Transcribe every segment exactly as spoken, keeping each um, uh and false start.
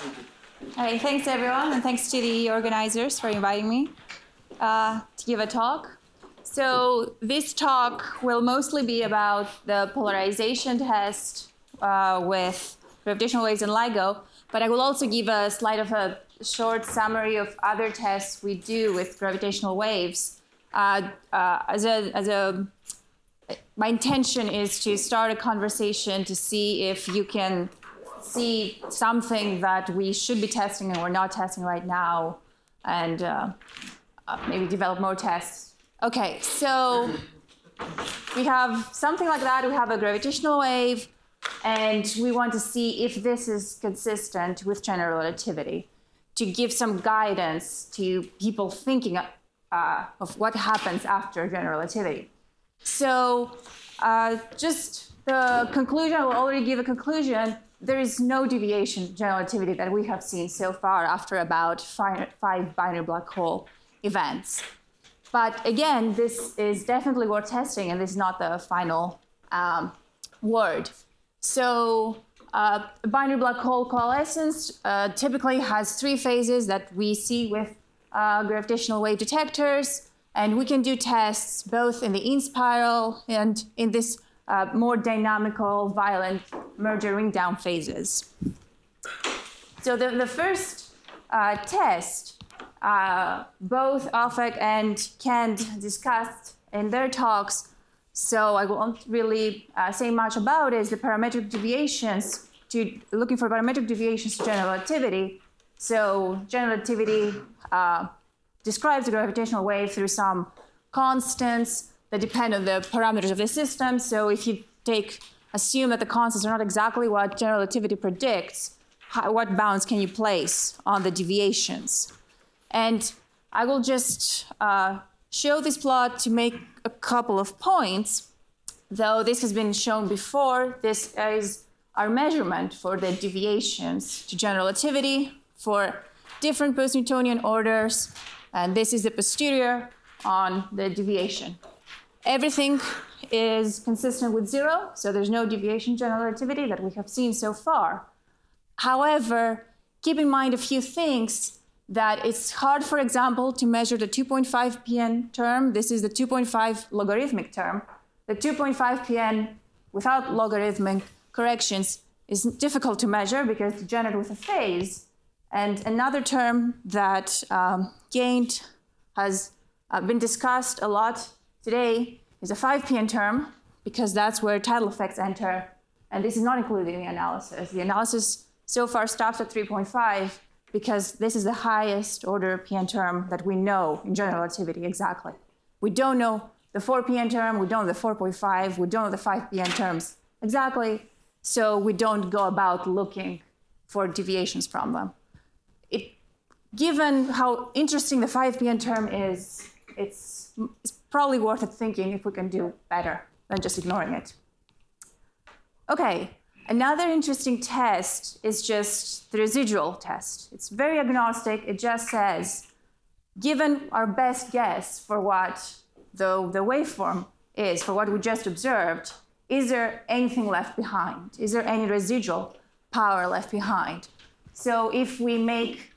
Hey, thanks everyone, and thanks to the organizers for inviting me uh, to give a talk. So this talk will mostly be about the polarization test uh, with gravitational waves and LIGO, but I will also give a slide of a short summary of other tests we do with gravitational waves. Uh, uh, as a, as a, my intention is to start a conversation to see if you can see something that we should be testing and we're not testing right now, and uh, uh, maybe develop more tests. Okay, so we have something like that. We have a gravitational wave, and we want to see if this is consistent with general relativity to give some guidance to people thinking uh, of what happens after general relativity. So uh, just the conclusion, I will already give a conclusion. There is no deviation in general relativity that we have seen so far after about five, five binary black hole events. But again, this is definitely worth testing, and this is not the final um, word. So uh, a binary black hole coalescence uh, typically has three phases that we see with uh, gravitational wave detectors, and we can do tests both in the in spiral and in this Uh, more dynamical, violent merger ring down phases. So the, the first uh, test, uh, both Afek and Kent discussed in their talks, so I won't really uh, say much about it, is the parametric deviations, to looking for parametric deviations to general relativity. So general relativity uh, describes the gravitational wave through some constants that depend on the parameters of the system. So if you take, assume that the constants are not exactly what general relativity predicts, how, what bounds can you place on the deviations? And I will just uh, show this plot to make a couple of points, though this has been shown before. This is our measurement for the deviations to general relativity for different post-Newtonian orders, and this is the posterior on the deviation. Everything is consistent with zero, so there's no deviation in general relativity that we have seen so far. However, keep in mind a few things, that it's hard, for example, to measure the two point five P N term. This is the two point five logarithmic term. The two point five P N without logarithmic corrections is difficult to measure because it's degenerate with a phase. And another term that um, gained has uh, been discussed a lot today is a five P N term, because that's where tidal effects enter, and this is not included in the analysis. The analysis so far stops at three point five because this is the highest order P N term that we know in general relativity exactly. We don't know the four P N term, we don't know the four point five, we don't know the five P N terms exactly, so we don't go about looking for deviations from them. It, given how interesting the five P N term is, it's, it's probably worth it thinking if we can do better than just ignoring it. Okay, another interesting test is just the residual test. It's very agnostic. It just says, given our best guess for what the, the waveform is, for what we just observed, is there anything left behind? Is there any residual power left behind? So if we make,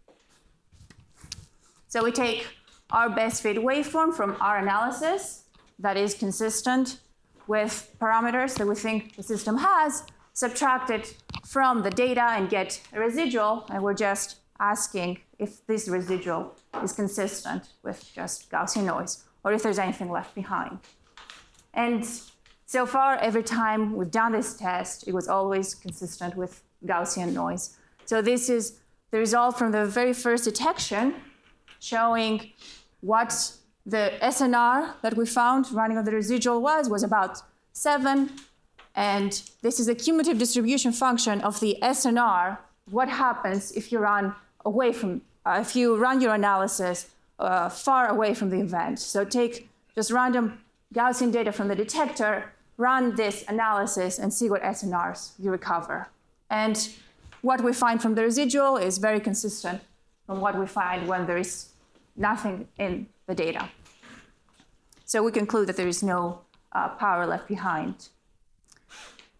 so we take our best fit waveform from our analysis that is consistent with parameters that we think the system has, subtract it from the data and get a residual, and we're just asking if this residual is consistent with just Gaussian noise, or if there's anything left behind. And so far, every time we've done this test, it was always consistent with Gaussian noise. So this is the result from the very first detection, showing what the S N R that we found running on the residual was, was about seven. And this is a cumulative distribution function of the S N R. What happens if you run away from, uh, if you run your analysis uh, far away from the event? So take just random Gaussian data from the detector, run this analysis, and see what S N Rs you recover. And what we find from the residual is very consistent from what we find when there is nothing in the data. So we conclude that there is no uh, power left behind.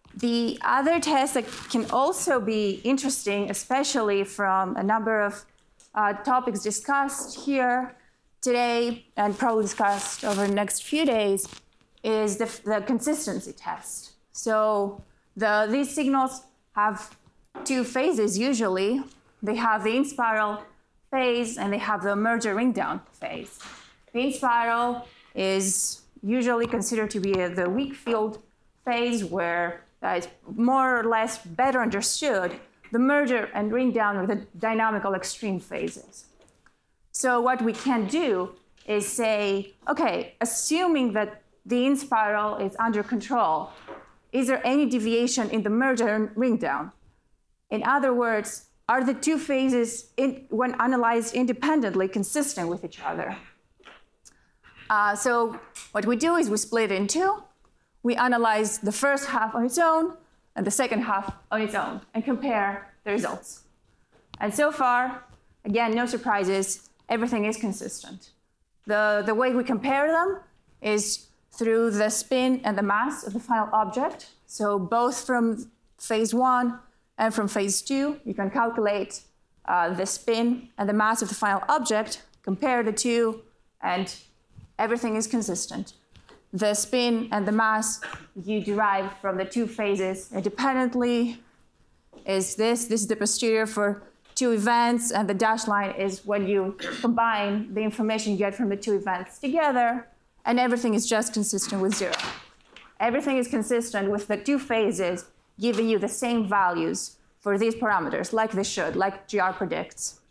The other test that can also be interesting, especially from a number of uh, topics discussed here today and probably discussed over the next few days, is the, the consistency test. So the, these signals have two phases usually. They have the in-spiral phase and they have the merger ring-down phase. The in-spiral is usually considered to be the weak field phase where uh, it's more or less better understood. The merger and ring-down are the dynamical extreme phases. So what we can do is say, okay, assuming that the in-spiral is under control, is there any deviation in the merger and ring-down? In other words, are the two phases, in, when analyzed independently, consistent with each other? Uh, so what we do is we split it in two. We analyze the first half on its own and the second half on its own and compare the results. And so far, again, no surprises, everything is consistent. The, the way we compare them is through the spin and the mass of the final object. So both from phase one and from phase two, you can calculate uh, the spin and the mass of the final object, compare the two, and everything is consistent. The spin and the mass you derive from the two phases independently is this. This is the posterior for two events, and the dashed line is when you combine the information you get from the two events together, and everything is just consistent with zero. Everything is consistent with the two phases giving you the same values for these parameters, like they should, like G R predicts.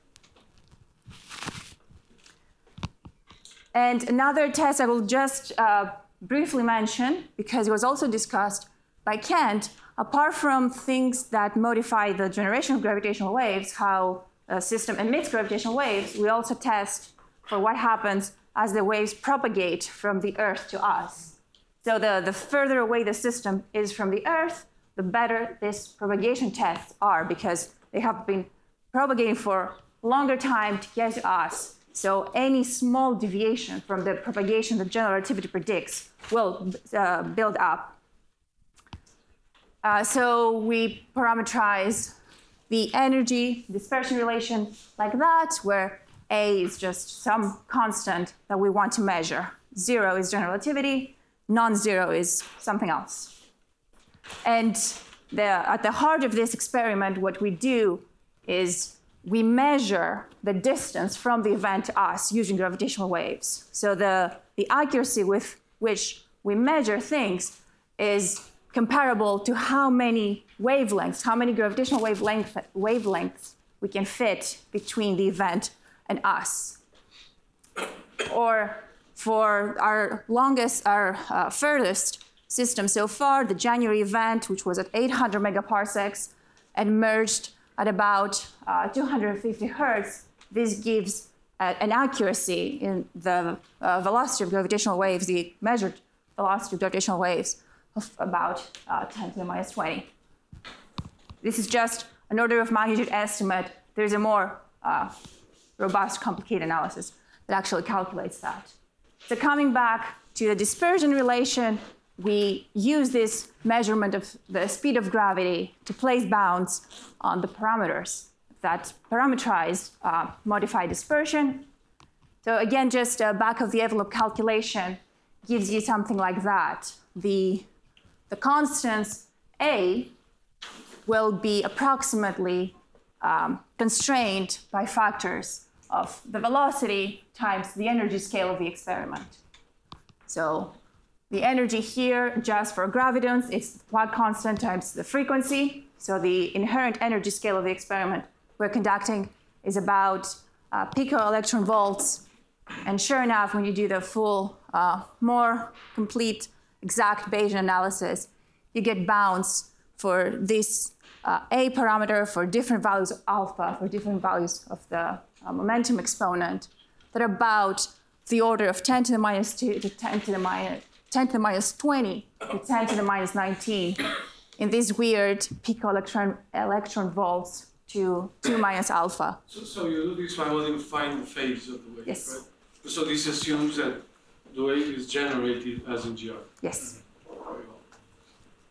And another test I will just uh, briefly mention, because it was also discussed by Kent, apart from things that modify the generation of gravitational waves, how a system emits gravitational waves, we also test for what happens as the waves propagate from the Earth to us. So the, the further away the system is from the Earth, the better these propagation tests are, because they have been propagating for a longer time to get to us. So any small deviation from the propagation that general relativity predicts will uh, build up. Uh, so we parameterize the energy dispersion relation like that, where A is just some constant that we want to measure. Zero is general relativity, non-zero is something else. And the, at the heart of this experiment, what we do is we measure the distance from the event to us using gravitational waves. So the, the accuracy with which we measure things is comparable to how many wavelengths, how many gravitational wavelength, wavelengths we can fit between the event and us. Or for our longest, our uh, furthest system so far, the January event, which was at eight hundred megaparsecs and merged at about uh, two hundred fifty hertz, this gives uh, an accuracy in the uh, velocity of gravitational waves, the measured velocity of gravitational waves, of about uh, ten to the minus twenty. This is just an order of magnitude estimate. There's a more uh, robust, complicated analysis that actually calculates that. So coming back to the dispersion relation, we use this measurement of the speed of gravity to place bounds on the parameters that parameterize uh, modified dispersion. So again, just a back of the envelope calculation gives you something like that. The, the constants A will be approximately um, constrained by factors of the velocity times the energy scale of the experiment. So the energy here, just for gravitons, it's Planck constant times the frequency. So the inherent energy scale of the experiment we're conducting is about uh, pico electron volts. And sure enough, when you do the full, uh, more complete, exact Bayesian analysis, you get bounds for this uh, A parameter for different values of alpha, for different values of the uh, momentum exponent that are about the order of ten to the minus two to ten to the minus ten to the minus twenty to ten to the minus nineteen in these weird pico electron, electron volts to two minus alpha. So, so you do this by only to find the phase of the wave, yes. Right? So this assumes that the wave is generated as in G R. Yes. Very well.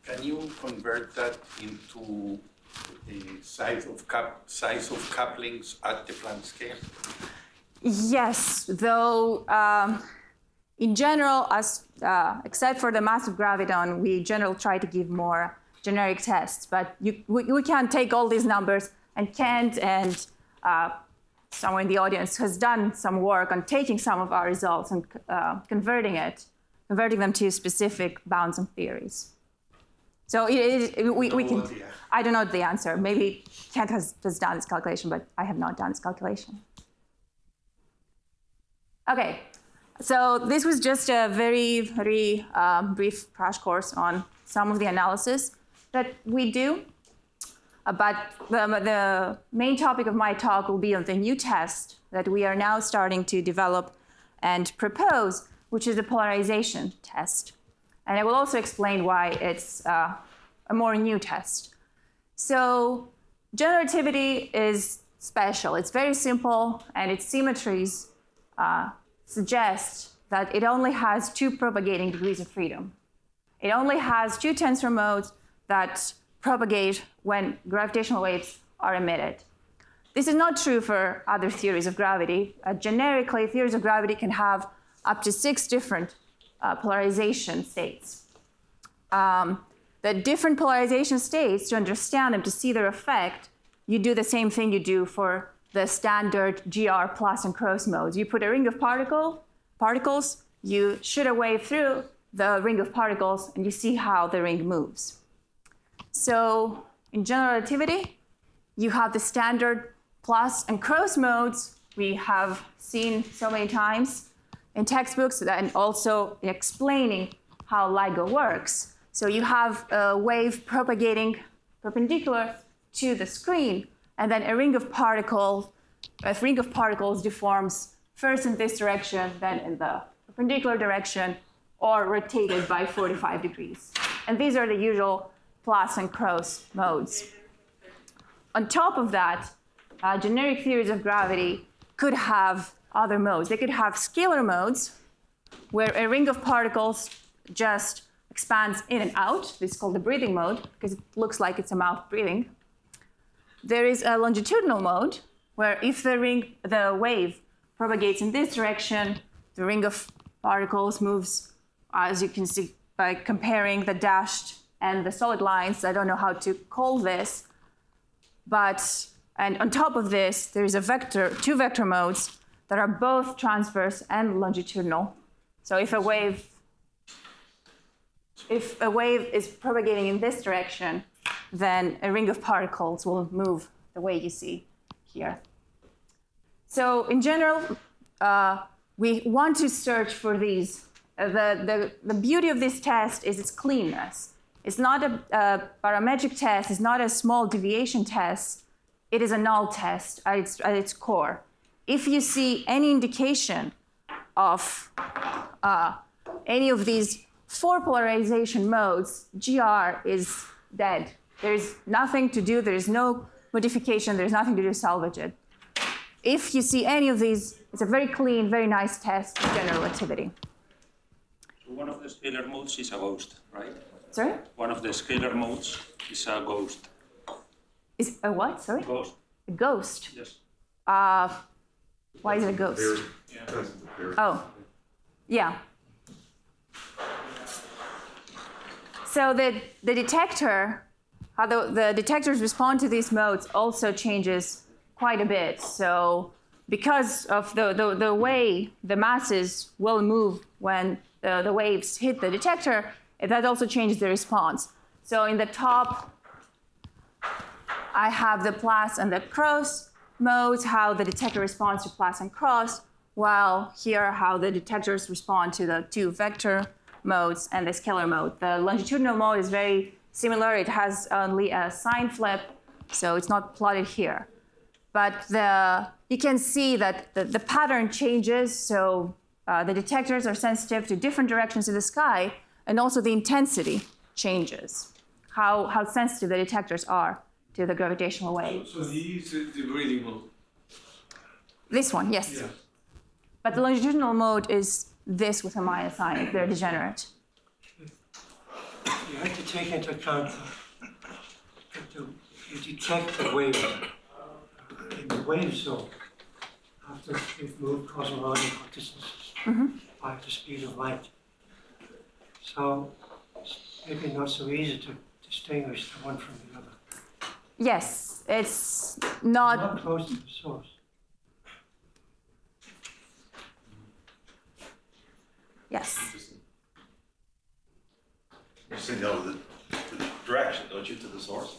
Can you convert that into the size of cap size of couplings at the Planck scale? Yes, though um, in general, as uh, except for the massive graviton, we generally try to give more generic tests. But you, we, we can't take all these numbers, and Kent and uh, someone in the audience has done some work on taking some of our results and uh, converting it, converting them to specific bounds and theories. So it, it, we, we can. I don't know the answer. Maybe Kent has, has done this calculation, but I have not done this calculation. Okay, so this was just a very, very um, brief crash course on some of the analysis that we do. Uh, but the, the main topic of my talk will be on the new test that we are now starting to develop and propose, which is the polarization test. And I will also explain why it's uh, a more new test. So generativity is special. It's very simple, and its symmetries uh, suggest that it only has two propagating degrees of freedom. It only has two tensor modes that propagate when gravitational waves are emitted. This is not true for other theories of gravity. Uh, generically, theories of gravity can have up to six different uh, polarization states. Um, the different polarization states, to understand them, to see their effect, you do the same thing you do for the standard G R plus and cross modes. You put a ring of particle, particles, you shoot a wave through the ring of particles, and you see how the ring moves. So in general relativity, you have the standard plus and cross modes we have seen so many times in textbooks, and also in explaining how LIGO works. So you have a wave propagating perpendicular to the screen, and then a ring of particles, a ring of particles deforms first in this direction, then in the perpendicular direction, or rotated by forty-five degrees. And these are the usual plus and cross modes. On top of that, uh, generic theories of gravity could have other modes. They could have scalar modes, where a ring of particles just expands in and out. This is called the breathing mode, because it looks like it's a mouth breathing. There is a longitudinal mode, where if the ring, the wave propagates in this direction, the ring of particles moves, as you can see by comparing the dashed and the solid lines. I don't know how to call this, but, and on top of this, there is a vector, two vector modes that are both transverse and longitudinal. So if a wave, if a wave is propagating in this direction, then a ring of particles will move the way you see here. So in general, uh, we want to search for these. Uh, the, the, the beauty of this test is its cleanness. It's not a, a parametric test. It's not a small deviation test. It is a null test at its, at its core. If you see any indication of uh, any of these four polarization modes, G R is dead. There's nothing to do. There's no modification. There's nothing to do to salvage it. If you see any of these, it's a very clean, very nice test of general relativity. So one of the scalar modes is a ghost, right? Sorry? One of the scalar modes is a ghost. Is a what? Sorry? Ghost. A ghost? Yes. Uh, why is it a ghost? Yeah. Oh, yeah. So the, the detector, how the, the detectors respond to these modes also changes quite a bit. So because of the, the, the way the masses will move when the, the waves hit the detector, that also changes the response. So in the top, I have the plus and the cross modes, how the detector responds to plus and cross, while here how the detectors respond to the two vector modes and the scalar mode. The longitudinal mode is very similar. It has only a sign flip, so it's not plotted here. But the, you can see that the, the pattern changes, so uh, the detectors are sensitive to different directions of the sky, and also the intensity changes, how, how sensitive the detectors are to the gravitational wave. So, so these is the breathing mode. This one, yes. Yeah. But the longitudinal mode is this with a minus sign if they're degenerate. Yeah. you have to take into account that the, you detect the wave in the wave zone after you've moved cosmological distances Mm-hmm. by the speed of light. So it's maybe not so easy to distinguish the one from the other. Yes, it's not. Not close to the source. Yes. You say know the, the direction, don't you, to the source?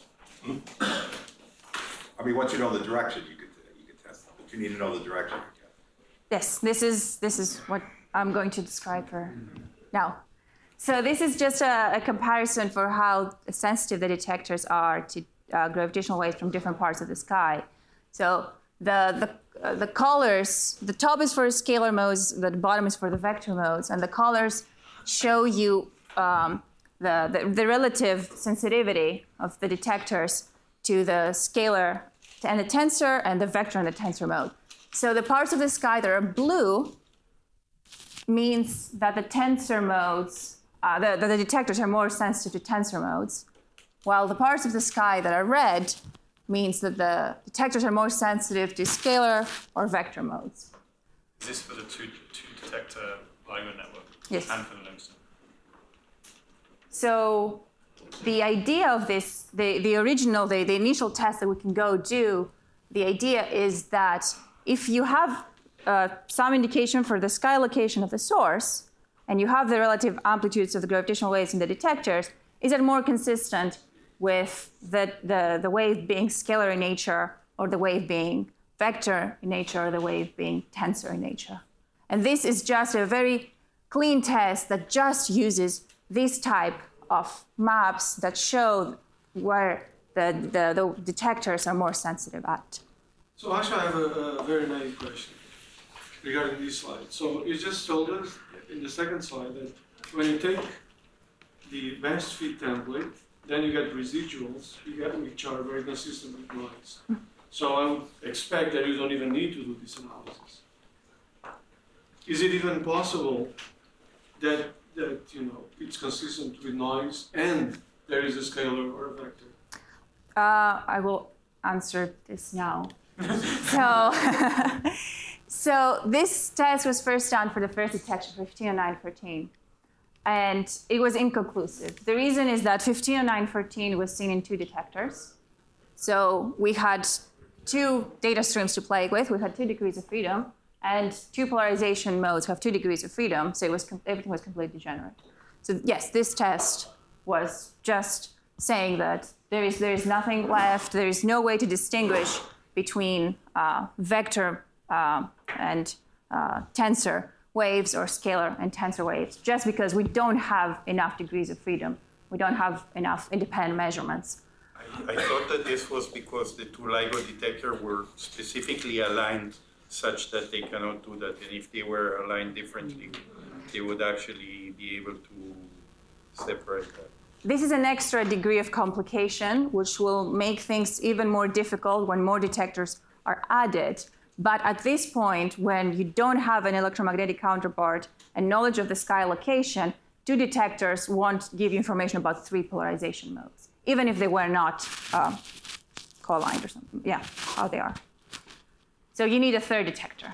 I mean, once you know the direction, you could you could test it, but you need to know the direction again. Yes, this is this is what I'm going to describe for now. So this is just a, a comparison for how sensitive the detectors are to uh, gravitational waves from different parts of the sky. So the the uh, the colors, the top is for scalar modes, the bottom is for the vector modes, and the colors show you um, the, the the relative sensitivity of the detectors to the scalar and the tensor and the vector and the tensor mode. So the parts of the sky that are blue means that the tensor modes, uh, the, the, the detectors are more sensitive to tensor modes, while the parts of the sky that are red means that the detectors are more sensitive to scalar or vector modes. Is this for the two, two detector LIGO network? Yes. And for the Lodestone? So the idea of this, the, the original, the, the initial test that we can go do, the idea is that if you have uh, some indication for the sky location of the source, and you have the relative amplitudes of the gravitational waves in the detectors, is it more consistent with the, the, the wave being scalar in nature, or the wave being vector in nature, or the wave being tensor in nature? And this is just a very clean test that just uses this type of maps that show where the, the, the detectors are more sensitive at. So actually I have a, a very naive question regarding this slide. So you just told us in the second slide that when you take the best fit template, then you get residuals, you get, which are very consistent with noise. So I would expect that you don't even need to do this analysis. Is it even possible that, that you know, it's consistent with noise and there is a scalar or a vector? Uh, I will answer this now. so, so this test was first done for the first detection, fifteen oh nine fourteen, and it was inconclusive. The reason is that fifteen oh nine fourteen was seen in two detectors. So we had two data streams to play with. We had two degrees of freedom, and two polarization modes have two degrees of freedom, so it was everything was completely degenerate. So yes, this test was just saying that there is, there is nothing left, there is no way to distinguish between uh, vector uh, and uh, tensor waves or scalar and tensor waves, just because we don't have enough degrees of freedom. We don't have enough independent measurements. I, I thought that this was because the two LIGO detectors were specifically aligned such that they cannot do that, and if they were aligned differently, they would actually be able to separate that. This is an extra degree of complication, which will make things even more difficult when more detectors are added. But at this point, when you don't have an electromagnetic counterpart and knowledge of the sky location, two detectors won't give you information about three polarization modes, even if they were not uh, co-aligned or something. Yeah, how they are. So you need a third detector.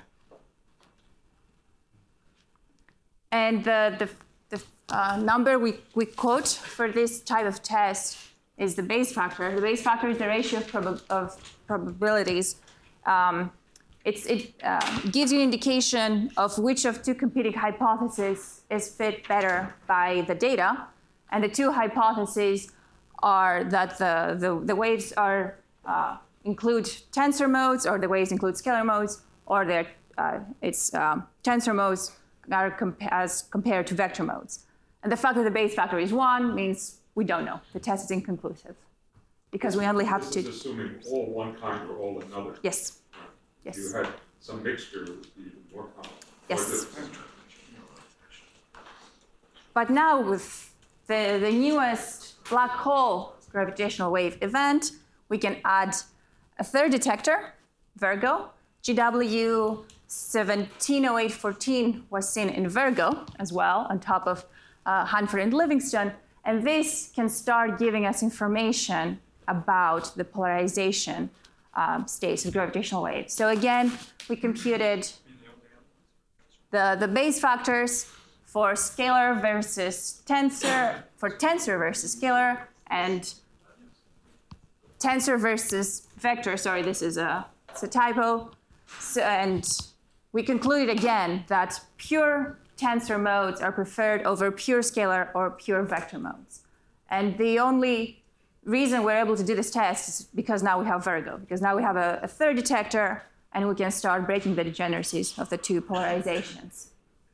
And the, the, the uh, number we, we quote for this type of test is the Bayes factor. The Bayes factor is the ratio of, prob of probabilities. Um, it's, it uh, gives you an indication of which of two competing hypotheses is fit better by the data. And the two hypotheses are that the, the, the waves are uh, include tensor modes, or the waves include scalar modes, or they're, uh, it's um, tensor modes are comp as compared to vector modes. And the fact that the Bayes factor is one means we don't know. The test is inconclusive because we only have this to. This is assuming all one kind or all another. Yes. Yes. If you had some mixture, it would be even more common. Yes. But now with the, the newest black hole gravitational wave event, we can add a third detector, Virgo. G W seventeen oh eight fourteen was seen in Virgo as well, on top of uh, Hanford and Livingston. And this can start giving us information about the polarization um, states of gravitational waves. So again, we computed the, the base factors for scalar versus tensor, for tensor versus scalar, and tensor versus vector. Sorry, this is a, it's a typo. So, and we concluded again that pure tensor modes are preferred over pure scalar or pure vector modes. And the only reason we're able to do this test is because now we have Virgo, because now we have a, a third detector and we can start breaking the degeneracies of the two polarizations.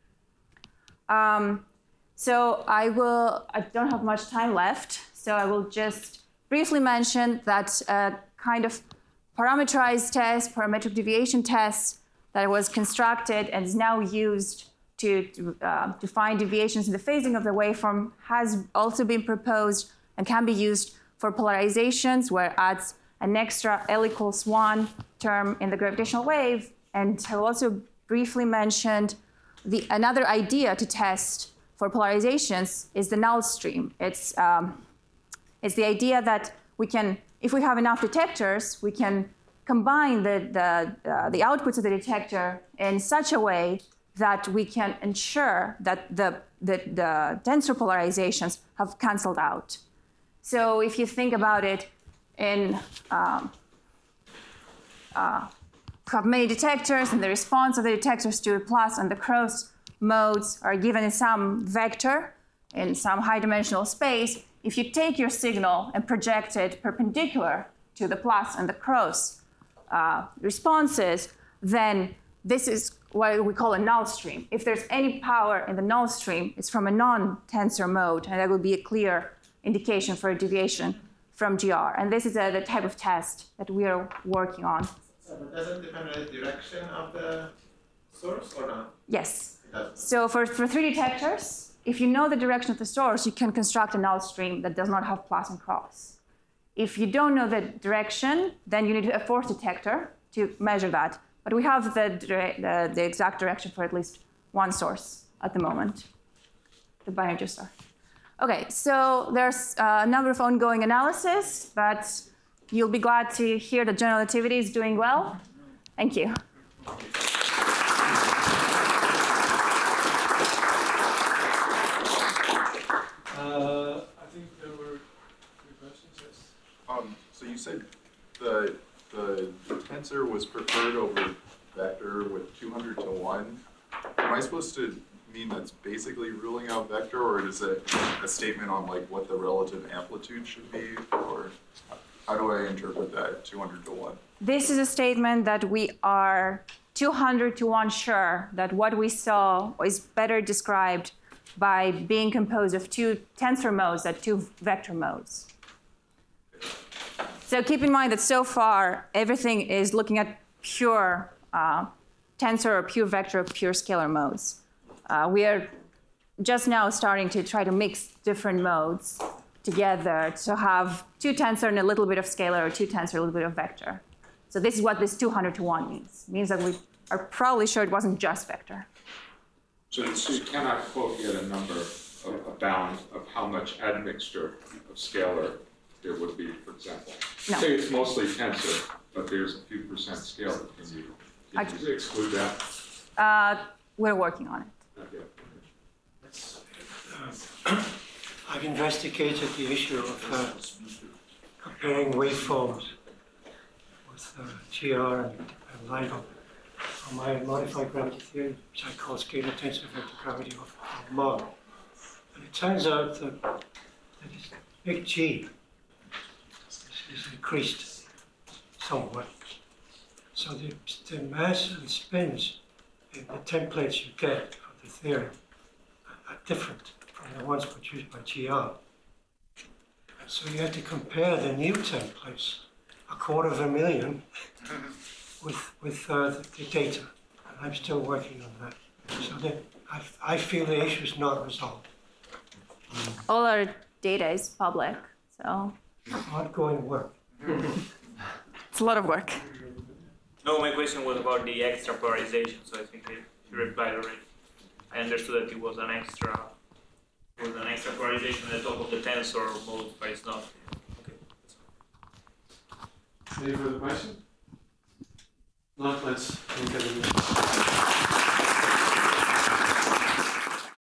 Um, so I will, I don't have much time left, so I will just briefly mention that a kind of parameterized test, parametric deviation test that was constructed and is now used to, to, uh, to find deviations in the phasing of the waveform has also been proposed and can be used for polarizations where it adds an extra L equals one term in the gravitational wave. And I will also briefly mention the, another idea to test for polarizations is the null stream. It's, um, it's the idea that we can, if we have enough detectors, we can combine the, the, uh, the outputs of the detector in such a way that we can ensure that the, the, the tensor polarizations have canceled out. So if you think about it in um, uh, have many detectors, and the response of the detectors to the plus and the cross modes are given in some vector in some high-dimensional space. If you take your signal and project it perpendicular to the plus and the cross uh, responses, then this is what we call a null stream. If there's any power in the null stream, it's from a non-tensor mode, and that would be a clear indication for a deviation from G R. And this is a, the type of test that we are working on. So it doesn't depend on the direction of the source or not? Yes. It doesn't. So for, for three detectors, if you know the direction of the source, you can construct a null stream that does not have plus and cross. If you don't know the direction, then you need a fourth detector to measure that. But we have the, the, the exact direction for at least one source at the moment, the binary star. Okay, so there's a number of ongoing analysis, but you'll be glad to hear that general relativity is doing well. Thank you. Uh, I think there were three questions, yes. Um, so you said the, the tensor was preferred over vector with two hundred to one. Am I supposed to mean that's basically ruling out vector, or is it a statement on like what the relative amplitude should be, or how do I interpret that two hundred to one? This is a statement that we are two hundred to one sure that what we saw is better described by being composed of two tensor modes than two vector modes. So keep in mind that so far, everything is looking at pure uh, tensor or pure vector or pure scalar modes. Uh, we are just now starting to try to mix different modes together to have two tensor and a little bit of scalar, or two tensor, a little bit of vector. So this is what this two hundred to one means. It means that we are probably sure it wasn't just vector. So, so you cannot quote yet a number, of, a bound of how much admixture of scalar there would be, for example. No. Say it's mostly tensor, but there's a few percent scalar. Can you, can I- you exclude that? Uh, we're working on it. Not yet. Uh, I've investigated the issue of uh, comparing waveforms with uh, G R and, and LIGO on my modified gravity theory, which I call scalar tensor vector gravity of, of mod. And it turns out that, that it's big G is, is increased somewhat. So the, the mass and spins in the templates you get for the theory are different from the ones produced by G R. And so you have to compare the new templates, a quarter of a million, with, with uh, the, the data. And I'm still working on that. So that I, I feel the issue is not resolved. All our data is public, so Ongoing work. it's a lot of work. No, my question was about the extra polarization, so I think you replied already. I understood that it was an extra with an extra polarization at the top of the tensor mode, but it's not. Okay. Any further questions? Not, let's look at the